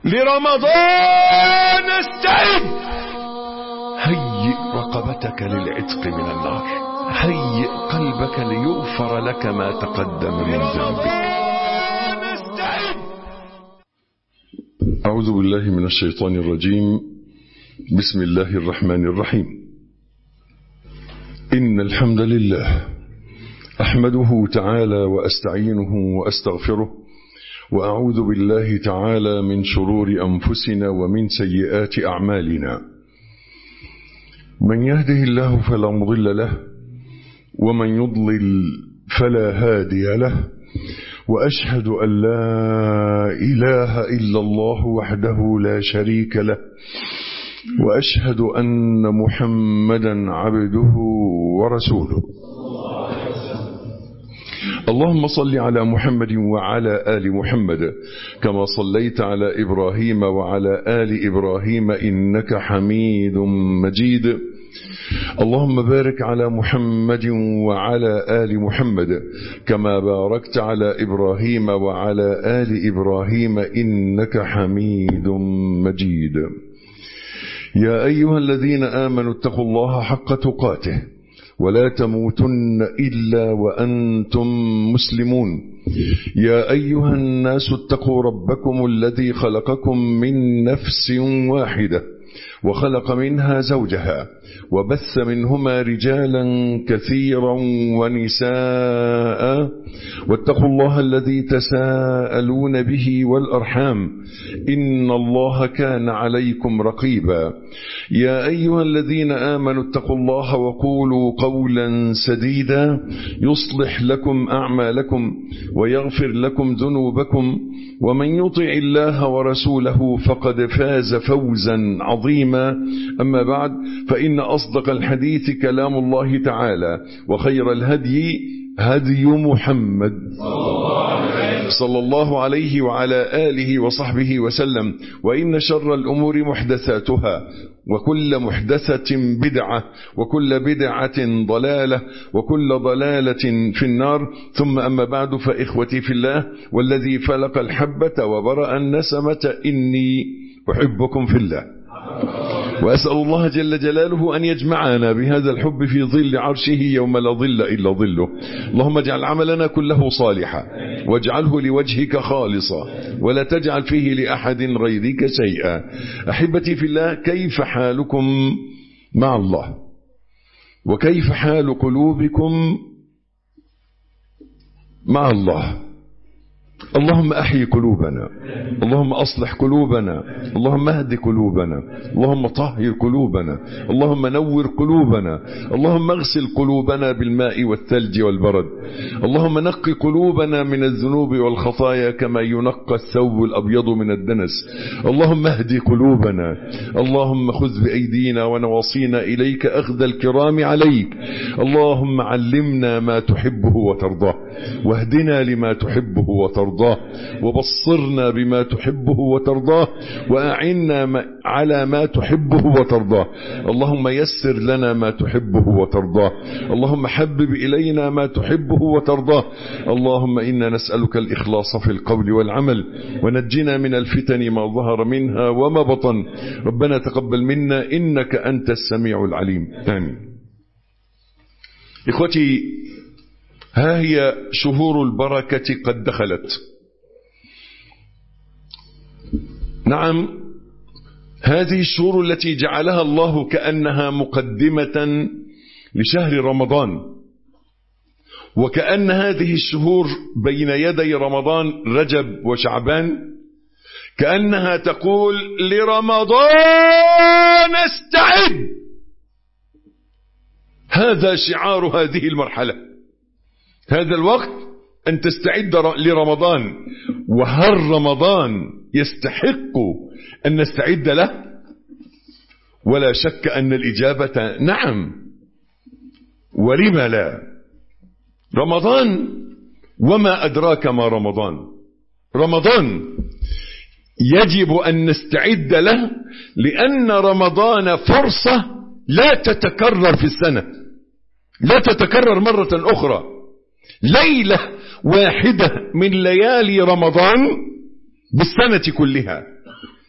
لرمضان استعد. هيئ رقبتك للعتق من النار، هيئ قلبك ليغفر لك ما تقدم من ذنبك. أعوذ بالله من الشيطان الرجيم. بسم الله الرحمن الرحيم. إن الحمد لله أحمده تعالى وأستعينه وأستغفره، وأعوذ بالله تعالى من شرور أنفسنا ومن سيئات أعمالنا. من يهده الله فلا مضل له، ومن يضلل فلا هادي له، وأشهد أن لا إله إلا الله وحده لا شريك له، وأشهد أن محمدا عبده ورسوله. اللهم صل على محمد وعلى آل محمد كما صليت على إبراهيم وعلى آل إبراهيم إنك حميد مجيد. اللهم بارك على محمد وعلى آل محمد كما باركت على إبراهيم وعلى آل إبراهيم إنك حميد مجيد. يا أيها الذين آمنوا اتقوا الله حق تقاته ولا تموتن إلا وأنتم مسلمون. يا أيها الناس اتقوا ربكم الذي خلقكم من نفس واحدة وخلق منها زوجها وبث منهما رجالا كثيرا ونساء، واتقوا الله الذي تساءلون به والأرحام إن الله كان عليكم رقيبا. يا أيها الذين آمنوا اتقوا الله وقولوا قولا سديدا يصلح لكم أعمالكم ويغفر لكم ذنوبكم، ومن يطع الله ورسوله فقد فاز فوزا عظيما. أما بعد، فإن أصدق الحديث كلام الله تعالى، وخير الهدي هدي محمد صلى الله عليه وعلى آله وصحبه وسلم. وإن شر الأمور محدثاتها، وكل محدثة بدعة، وكل بدعة ضلالة، وكل ضلالة في النار. ثم أما بعد، فإخوتي في الله والذي فلق الحبة وبرأ النسمة إني أحبكم في الله، وأسأل الله جل جلاله أن يجمعنا بهذا الحب في ظل عرشه يوم لا ظل إلا ظله. اللهم اجعل عملنا كله صالحا، واجعله لوجهك خالصا، ولا تجعل فيه لأحد غيرك شيئا. أحبتي في الله، كيف حالكم مع الله؟ وكيف حال قلوبكم مع الله؟ اللهم أحيي قلوبنا، اللهم أصلح قلوبنا، اللهم اهد قلوبنا، اللهم طهر قلوبنا، اللهم نور قلوبنا، اللهم اغسل قلوبنا بالماء والثلج والبرد، اللهم نقي قلوبنا من الذنوب والخطايا كما ينقى الثوب الأبيض من الدنس. اللهم اهد قلوبنا، اللهم خذ بأيدينا ونواصينا إليك أخذ الكرام عليك. اللهم علمنا ما تحبه وترضاه، واهدنا لما تحبه وترضاه، وبصرنا بما تحبه وترضاه، وأعنا على ما تحبه وترضاه. اللهم يسر لنا ما تحبه وترضاه، اللهم حبب إلينا ما تحبه وترضاه. اللهم إنا نسألك الإخلاص في القول والعمل، ونجنا من الفتن ما ظهر منها وما بطن. ربنا تقبل منا إنك أنت السميع العليم. آمين. إخوتي، ها هي شهور البركة قد دخلت. نعم، هذه الشهور التي جعلها الله كأنها مقدمة لشهر رمضان، وكأن هذه الشهور بين يدي رمضان رجب وشعبان، كأنها تقول لرمضان استعد. هذا شعار هذه المرحلة، هذا الوقت أن تستعد لرمضان. وهل رمضان يستحق أن نستعد له؟ ولا شك أن الإجابة نعم، ولم لا. رمضان، وما أدراك ما رمضان. رمضان يجب أن نستعد له، لأن رمضان فرصة لا تتكرر في السنة، لا تتكرر مرة أخرى. ليلة واحدة من ليالي رمضان بالسنة كلها.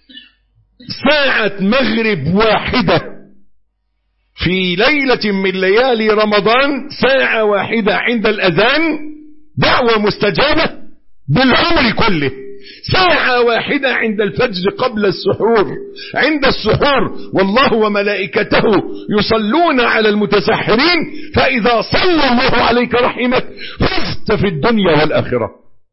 ساعة مغرب واحدة في ليلة من ليالي رمضان، ساعة واحدة عند الأذان دعوة مستجابة بالعمر كله. ساعة واحدة عند الفجر قبل السحور، عند السحور والله وملائكته يصلون على المتسحرين، فإذا صلى الله عليك رحمك فزت في الدنيا والآخرة.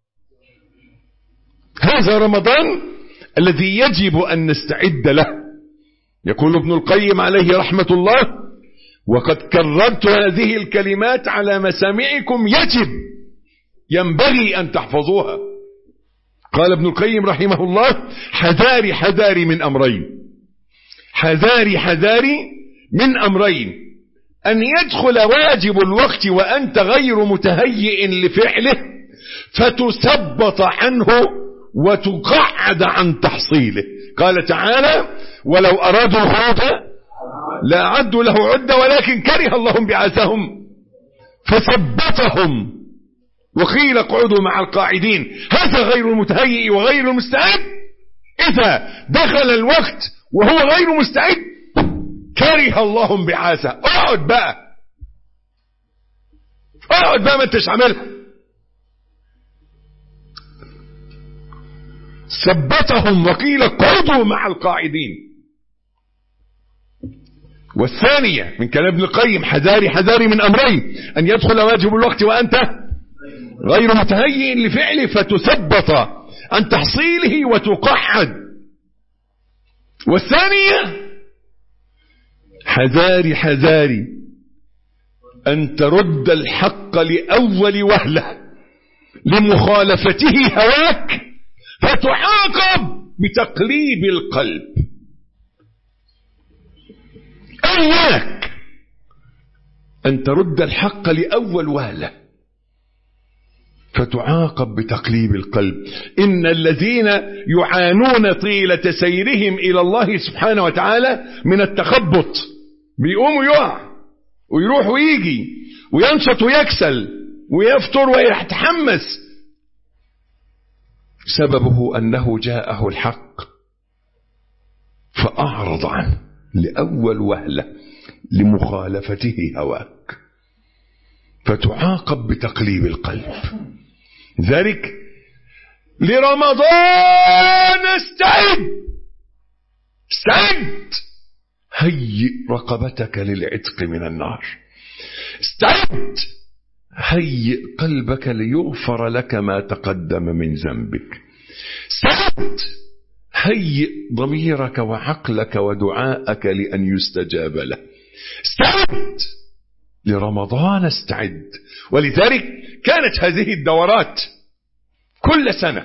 هذا رمضان الذي يجب أن نستعد له. يقول ابن القيم عليه رحمة الله: وقد كررت هذه الكلمات على مسامعكم، ينبغي أن تحفظوها. قال ابن القيم رحمه الله: حذاري حذاري من أمرين، حذاري حذاري من أمرين: أن يدخل واجب الوقت وأنت غير متهيئ لفعله فتثبط عنه وتقعد عن تحصيله. قال تعالى: ولو أرادوا الخروج لأعدوا له عدة ولكن كره الله بعثهم فثبتهم وقيل اقعدوا مع القاعدين. هذا غير المتهيئ وغير المستعد. إذا دخل الوقت وهو غير مستعد كره الله بعثه. اقعد بقى ما انتش عملها. ثبتهم وقيل اقعدوا مع القاعدين. والثانية من كلام ابن القيم: حذاري حذاري من أمرين: أن يدخل واجب الوقت وأنت غير متهيئ لفعله فتثبت عن تحصيله وتقعد. والثانية: حذاري حذاري أن ترد الحق لأول وهلة لمخالفته هواك فتعاقب بتقليب القلب. إياك أن ترد الحق لأول وهلة فتعاقب بتقليب القلب. إن الذين يعانون طيلة سيرهم إلى الله سبحانه وتعالى من التخبط، بيقوم يقع ويروح ويجي وينشط ويكسل ويفتر ويتحمس، سببه أنه جاءه الحق فأعرض عنه لأول وهلة لمخالفته هواك فتعاقب بتقليب القلب. ذلك لرمضان استعد، هيئ رقبتك للعتق من النار، استعد، هيئ قلبك ليغفر لك ما تقدم من ذنبك، استعد، هيئ ضميرك وعقلك ودعاءك لأن يستجاب له، استعد لرمضان، استعد. ولذلك كانت هذه الدورات كل سنة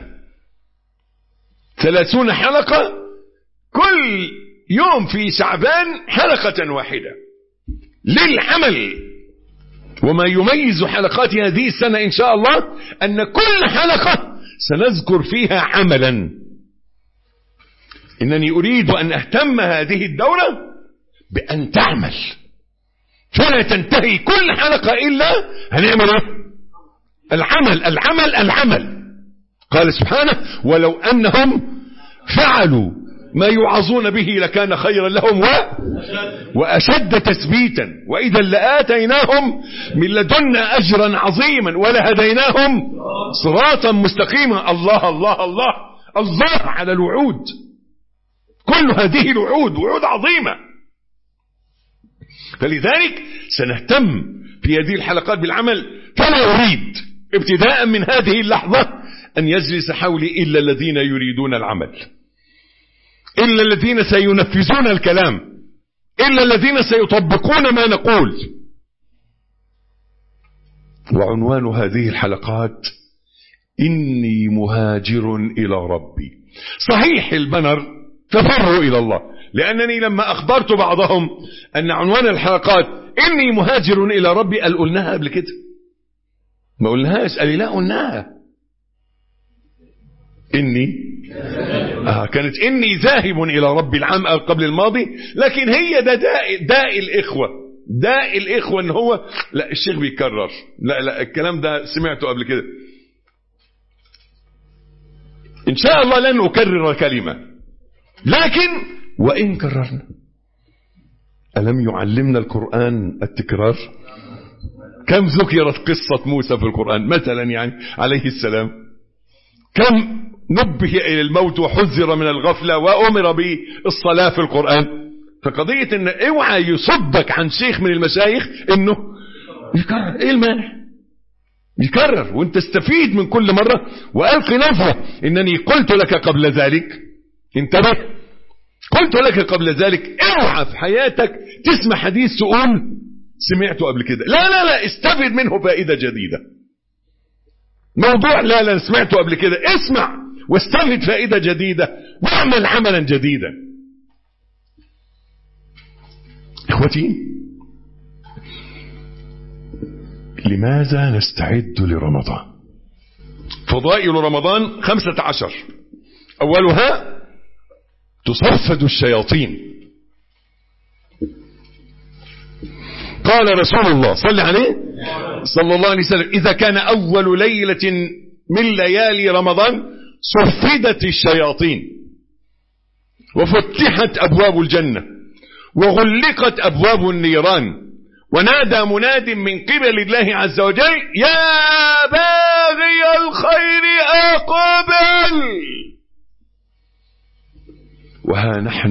30 حلقة، كل يوم في شعبان حلقة واحدة للعمل. وما يميز حلقات هذه السنة إن شاء الله أن كل حلقة سنذكر فيها عملا. إنني أريد أن أهتم هذه الدورة بأن تعمل، فلا تنتهي كل حلقة إلا هنعمل العمل. قال سبحانه: ولو أنهم فعلوا ما يوعظون به لكان خيرا لهم وأشد تثبيتا وإذا لآتيناهم من لدنا أجرا عظيما ولهديناهم صراطا مستقيما. الله الله الله الله على الوعود. كل هذه الوعود وعود عظيمة. فلذلك سنهتم في هذه الحلقات بالعمل. فلا أريد ابتداء من هذه اللحظة أن يجلس حولي إلا الذين يريدون العمل، إلا الذين سينفذون الكلام، إلا الذين سيطبقون ما نقول. وعنوان هذه الحلقات: إني مهاجر إلى ربي. صحيح البنر تفروا إلى الله، لأنني لما أخبرت بعضهم أن عنوان الحلقات إني مهاجر إلى ربي، قال قلناها قبل كده؟ ما قلناهاش. قال لي لا قلناها. إني كانت إني ذاهب إلى ربي العام قبل الماضي، لكن هي ده داء الإخوة، داء الإخوة إن هو لا الشيخ بيكرر، لا الكلام ده سمعته قبل كده. إن شاء الله لن أكرر كلمة، لكن وإن كررنا، ألم يعلمنا القرآن التكرار؟ كم ذكرت قصة موسى في القرآن مثلا يعني عليه السلام؟ كم نبه إلى الموت وحذر من الغفلة وأمر بالصلاة في القرآن؟ فقضية إن اوعى يصدك عن شيخ من المشايخ إنه يكرر. إيه المانع؟ يكرر وانت استفيد من كل مرة. وألقي نظرة إنني قلت لك قبل ذلك، انتبه، قلت لك قبل ذلك اوعى في حياتك تسمع حديث تقول سمعته قبل كده. لا لا لا، استفد منه فائدة جديدة. موضوع لا لا سمعته قبل كده، اسمع واستفد فائدة جديدة واعمل عملا جديدا. اخوتي، لماذا نستعد لرمضان؟ فضائل رمضان 15. أولها تصفد الشياطين. قال رسول الله صلى عليه صلى الله عليه وسلم: إذا كان أول ليلة من ليالي رمضان صفدت الشياطين وفتحت أبواب الجنة وغلقت أبواب النيران ونادى مناد من قبل الله عز وجل: يا باغي الخير أقبل. وها نحن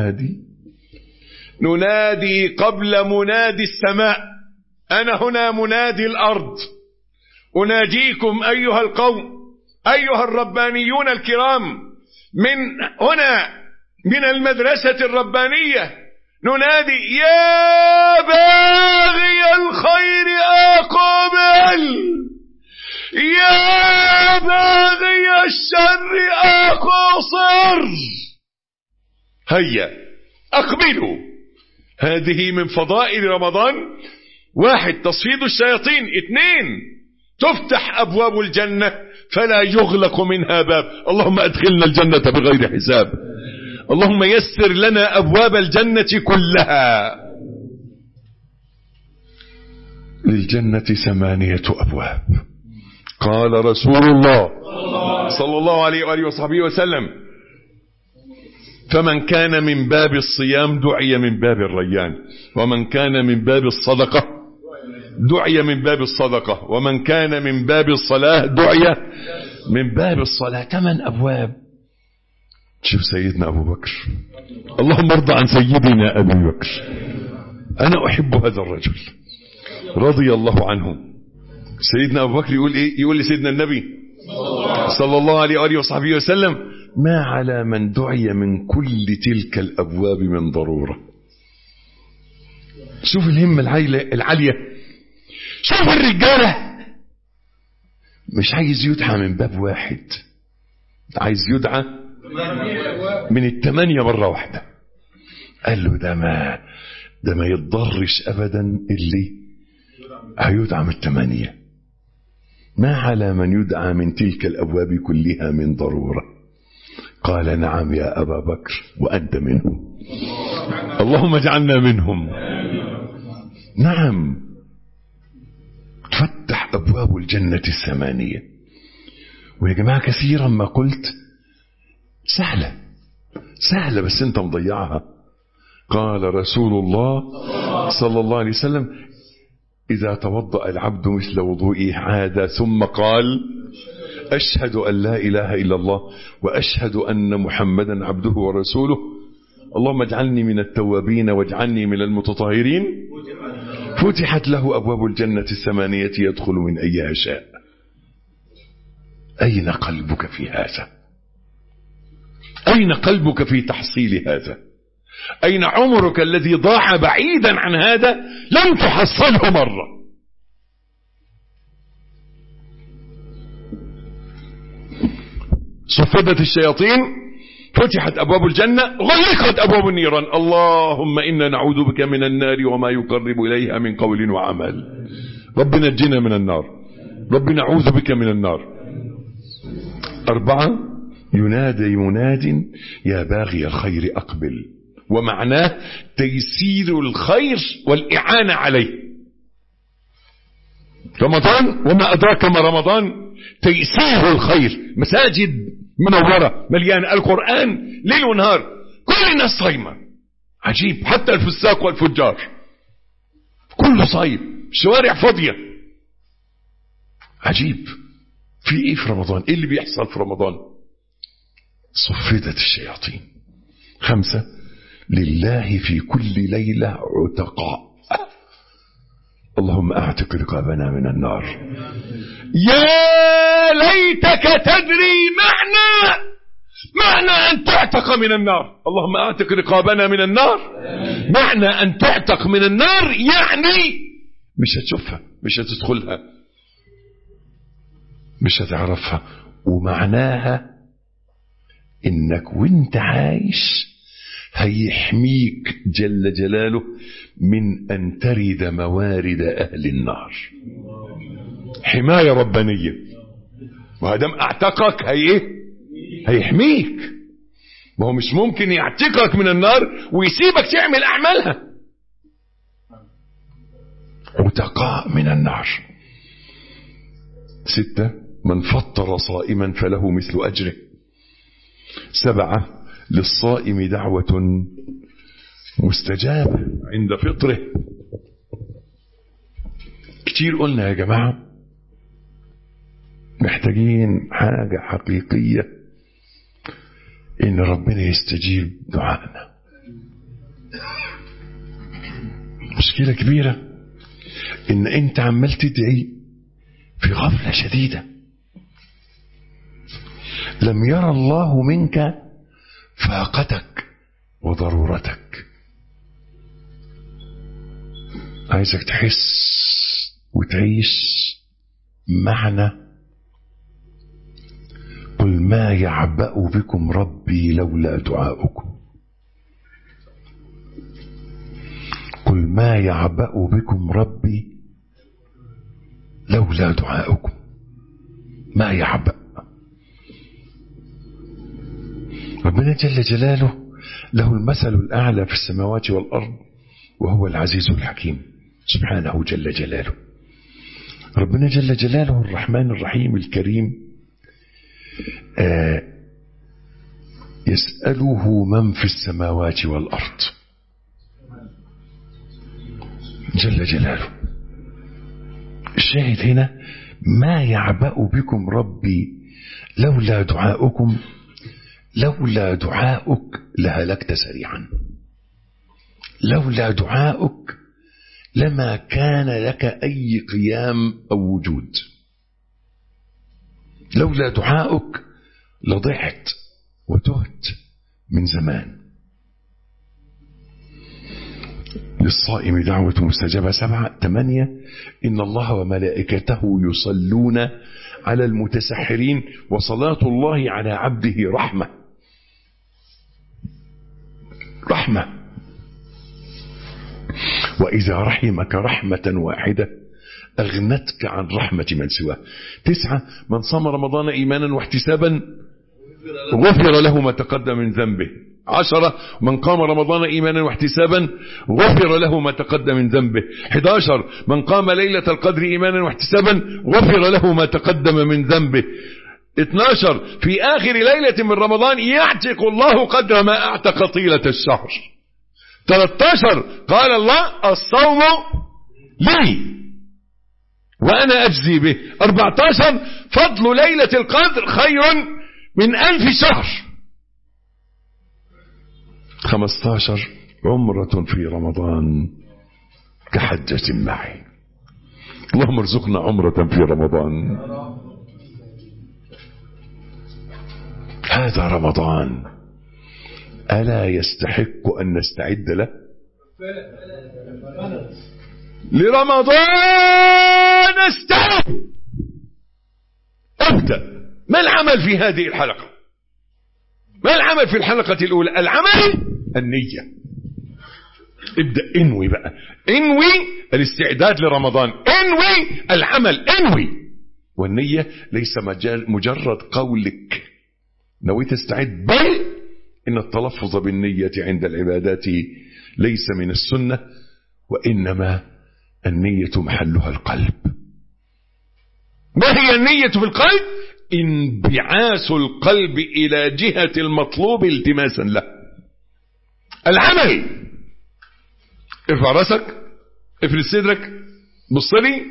ننادي قبل منادي السماء. أنا هنا منادي الأرض، أناجيكم أيها القوم، أيها الربانيون الكرام، من هنا من المدرسة الربانية ننادي: يا باغي الخير أقبل، يا باغي الشر أقصر. هيا أقبلوا. هذه من فضائل رمضان. 1 تصفيد الشياطين. 2 تفتح أبواب الجنة فلا يغلق منها باب. اللهم أدخلنا الجنة بغير حساب. اللهم يسر لنا أبواب الجنة كلها. للجنة 8 أبواب. قال رسول الله صلى الله عليه وآله وصحبه وسلم: فمن كان من باب الصيام دعي من باب الريان، ومن كان من باب الصدقة دعي من باب الصدقة، ومن كان من باب الصلاة دعي من باب الصلاة. 8 أبواب. شوف سيدنا أبو بكر، اللهم ارضى عن سيدنا أبي بكر. أنا أحب هذا الرجل رضي الله عنه. سيدنا أبو بكر يقول إيه؟ يقول لسيدنا النبي صلى الله عليه وآله وصحبه وسلم: ما على من دعي من كل تلك الأبواب من ضرورة. شوف الهمة العالية. شوف الرجالة مش عايز يدعى من باب واحد، عايز يدعى من 8 مرة واحدة. قال له ده ما يتضرش أبدا اللي هيدعى من 8. ما على من يدعى من تلك الأبواب كلها من ضرورة. قال: نعم يا أبا بكر وأنت منهم. اللهم اجعلنا منهم. نعم، تفتح أبواب الجنة 8. ويا جماعة كثيرا ما قلت سهلة بس انت مضيعها. قال رسول الله صلى الله عليه وسلم: إذا توضأ العبد مثل وضوئه عاد ثم قال: أشهد أن لا إله إلا الله وأشهد أن محمدا عبده ورسوله، اللهم اجعلني من التوابين واجعلني من المتطهرين، فتحت له أبواب الجنة 8 يدخل من أيها شاء. أين قلبك في هذا؟ أين قلبك في تحصيل هذا؟ أين عمرك الذي ضاع بعيدا عن هذا لم تحصله مرة؟ صفدت الشياطين، فتحت أبواب الجنة، غلقت أبواب النيران. اللهم إنا نعوذ بك من النار وما يقرب إليها من قول وعمل. ربنا نجنا من النار، ربنا نعوذ بك من النار. 4 ينادي مناد: يا باغي الخير أقبل. ومعناه تيسير الخير والإعانة عليه. رمضان وما أدراك ما رمضان، تيسير الخير. مساجد منورة مليانة القرآن ليل ونهار، كل الناس صايمة. عجيب، حتى الفساق والفجار كله صايم، الشوارع فاضية. عجيب، في ايه في رمضان؟ ايه اللي بيحصل في رمضان؟ صفدت الشياطين. 5 لله في كل ليلة عتقاء. اللهم اعتق رقابنا من النار. يا ليتك تدري معنى ان تعتق من النار. اللهم اعتق رقابنا من النار. معنى ان تعتق من النار يعني مش هتشوفها، مش هتدخلها، مش هتعرفها. ومعناها انك وانت عايش هيحميك جل جلاله من ان ترد موارد اهل النار. حماية ربانية. وهدام اعتقك هيحميك. ما هو مش ممكن يعتقك من النار ويسيبك تعمل اعمالها. عتقاء من النار. 6 من فطر صائما فله مثل أجره. 7 للصائم دعوة مستجابة عند فطره. كتير قلنا يا جماعة محتاجين حاجة حقيقية إن ربنا يستجيب دعائنا. مشكلة كبيرة إن أنت عمال تدعي في غفلة شديدة. لم يرى الله منك فاقتك وضرورتك. عايزك تحس وتعيش معنى قل ما يعبأ بكم ربي لولا دعاؤكم. قل ما يعبأ بكم ربي لولا دعاؤكم. ما يعبأ. ربنا جل جلاله له المثل الأعلى في السماوات والأرض وهو العزيز الحكيم سبحانه جل جلاله. ربنا جل جلاله الرحمن الرحيم الكريم. يسأله من في السماوات والأرض جل جلاله. الشاهد هنا ما يعبأ بكم ربي لولا دعاؤكم. لولا دعاؤك لهلكت سريعا. لولا دعاؤك لما كان لك أي قيام أو وجود. لولا دعاؤك لضعت وتهت من زمان. للصائم دعوة مستجابة. 8 إن الله وملائكته يصلون على المتسحرين وصلاة الله على عبده رحمة. رحمة. وإذا رحمك رحمة واحدة أغنتك عن رحمة من سواه. 9 من صام رمضان إيمانا واحتسابا غفر له ما تقدم من ذنبه. 10 من قام رمضان إيمانا واحتسابا غفر له ما تقدم من ذنبه. 11 من قام ليلة القدر إيمانا واحتسابا غفر له ما تقدم من ذنبه. 12 في آخر ليلة من رمضان يعتق الله قدر ما اعتق طيلة الشهر. 13 قال الله الصوم لي وأنا أجزي به. 14 فضل ليلة القدر خير من 1000 شهر. 15 عمرة في رمضان كحجة معي. اللهم ارزقنا عمرة في رمضان. هذا رمضان ألا يستحق أن نستعد له؟ لرمضان استعد. ابدأ. ما العمل في هذه الحلقة؟ ما العمل في الحلقة الأولى؟ العمل النية. ابدأ انوي بقى. انوي الاستعداد لرمضان. انوي العمل. انوي. والنية ليس مجرد قولك نويت استعد، بل إن التلفظ بالنية عند العبادات ليس من السنة، وإنما النية محلها القلب. ما هي النية في القلب؟ انبعاث القلب إلى جهة المطلوب التماسا له. العمل، ارفع راسك، افرد صدرك، بص لي.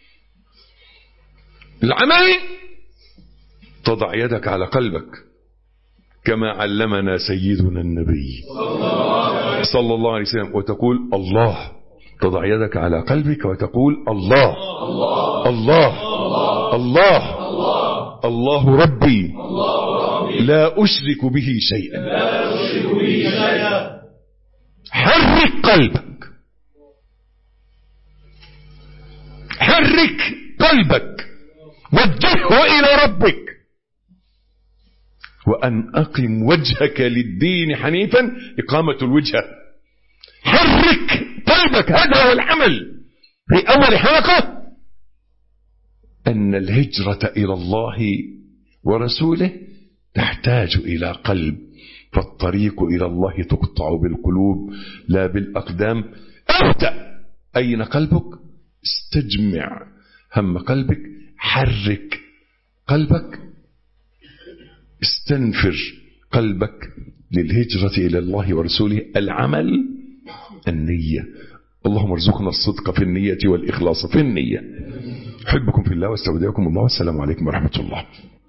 العمل، تضع يدك على قلبك كما علمنا سيدنا النبي صلى الله عليه وسلم، وتقول الله. تضع يدك على قلبك وتقول الله الله الله الله ربي لا أشرك به شيئا. حرك قلبك، حرك قلبك، وجهه إلى ربك. وأن أقم وجهك للدين حنيفا، إقامة الوجهة. حرك قلبك، هذا هو العمل. في أول حلقة أن الهجرة إلى الله ورسوله تحتاج إلى قلب، فالطريق إلى الله تقطع بالقلوب لا بالأقدام. ابدأ. أين قلبك؟ استجمع هم قلبك، حرك قلبك، استنفر قلبك للهجرة إلى الله ورسوله. العمل، النية. اللهم ارزقنا الصدق في النية والإخلاص في النية. أحبكم في الله واستودعكم الله، والسلام عليكم ورحمة الله.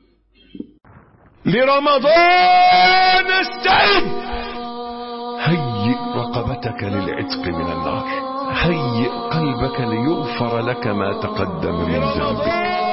لرمضان استعد. هيئ رقبتك للعتق من النار، هيئ قلبك ليغفر لك ما تقدم من ذنبك.